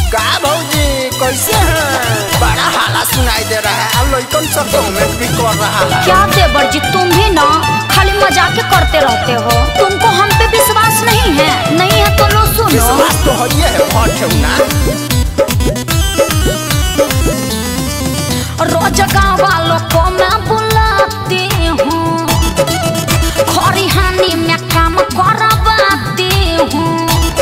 का भौजी कैसे हैं? बड़ा हाला सुनाई दे रहा है। अब लड़कन सब कमेंट भी कर रहा है। क्या देवर जी तुम भी ना खाली मजाक करते रहते हो। तुमको हम पे विश्वास नहीं है? नहीं है तो लो सुनो। विश्वास तो है ना। रोज गाँव वालों को मैं बुलाती हूँ, खरिहानी में काम करवाती हूँ।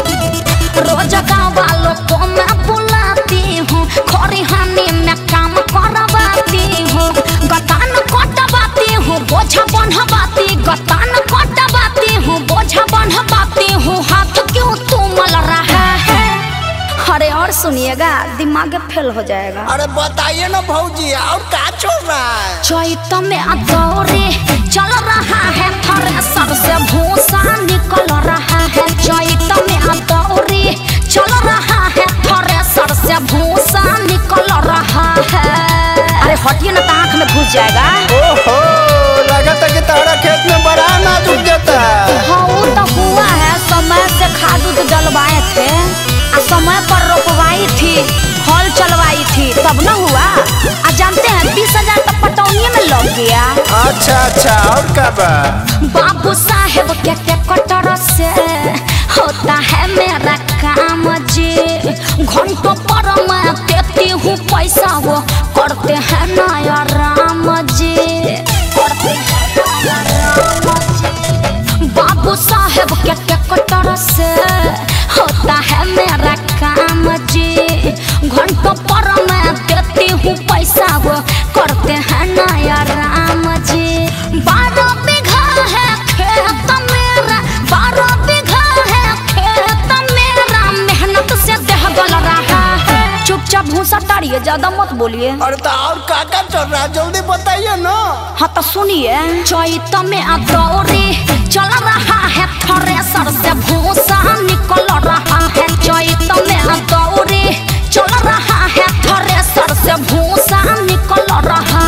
रोज गाँव वालों को मैं बुलाती हूँ, खरिहानी में काम करवाती हूँ। गतान कटवाती हूँ, बोझा बन्हवाती, गतान कटवाती हूँ, बोझा बन्हवाती हूँ। हाथ क्यों तुमल रहा है? अरे और सुनिएगा, दिमाग फेल हो जाएगा। अरे बताइए ना भौजी, और क्या चल रहा है? चैत में दौरे चल रहा है, थ्रेसर से भूसा निकल रहा है। चैत में दौरे चल रहा है, थ्रेसर से भूसा निकल रहा है। अरे हटिए ना, आँख में घुस जाएगा। ओहो, लगता है कि तारा खेत में बड़ा अनाज उग जाता है। हाँ वो तो हुआ है, समय से खाद उद डलवाए थे, समय पर रोपवाई थी, हल चलवाई थी, तब न हुआ। जानते हैं 20,000 तक पटौनिये में लग गया। अच्छा, और कब? बाबू साहेब के ट्रैक्टर से होता है मेरा काम जी। घंटों पर मैं देती हूँ पैसा, वो करते हैं नया राम जी, करते हैं राम जी। बाबू साहेब के ट्रैक्टर से होता है मेरा काम जी। घंटों पर मैं देती हूँ पैसा, वो करते हैं नया राम जी। 12 बीघा है खेत मेरा, 12 बीघा है खेत मेरा, मेहनत से देह गल रहा है। चुपचाप भूसा ताड़िए, ज्यादा मत बोलिए। अरे तो और क्या चल रहा है, जल्दी बताइए ना। हाँ तो सुनिए, चैत में दौरे चल रहा है, थ्रेसर से भूसा निकल रहा है। चैत में दौरे चल रहा है, थ्रेसर से भूसा निकल रहा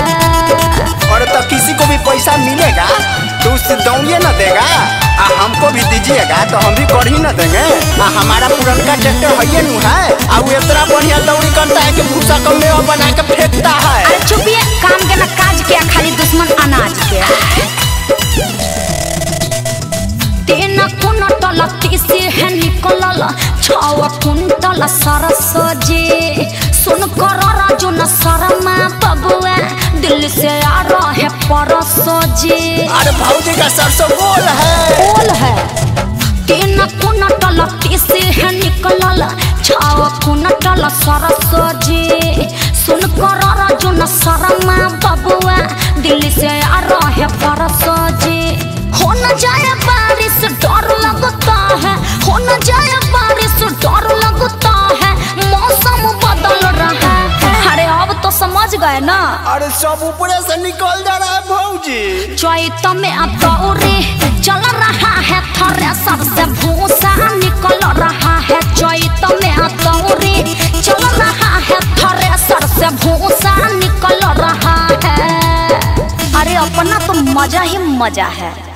है। और तो किसी को भी पैसा मिलेगा तो उससे दौड़िए न देगा, हमको भी दीजिएगा तो हम भी कर ही न देंगे। हमारा पुरनका ट्रैक्टर है नु है, और वो इतना बढ़िया दौड़ी करता है कि भूसा को मेवा बना के फेंकता है। अरे चुपिए, काम के न काज के, खाली दुश्मन अनाज के। 3 कुंटल तीसी है निकलल, 6 कुंटल सरसो जी। सुन कर राजू न शर्मा बबुआ, दिल्ली से आ रहे परसो जी। अरे भौजी का सरसों गोल है, गोल है। 3 कुंटल तीसी है निकलल, 6 कुंटल सरसो जी। सुन कर राजू न शर्मा बबुआ, दिल्ली से आ रहे परसो जी। हो न जाए बारिश डर लगता है, हो न जाए बारिश डर लगता है, मौसम बदल रहा है। अरे अब तो समझ गए ना। अरे सब ऊपर से निकल जा रहा है भौजी। चैत में दौरे चल रहा है, थ्रेसर से भूसा निकल रहा है। चैत में दौरे चल रहा है, थ्रेसर से भूसा निकल रहा है। अरे अपना तो मजा ही मजा है।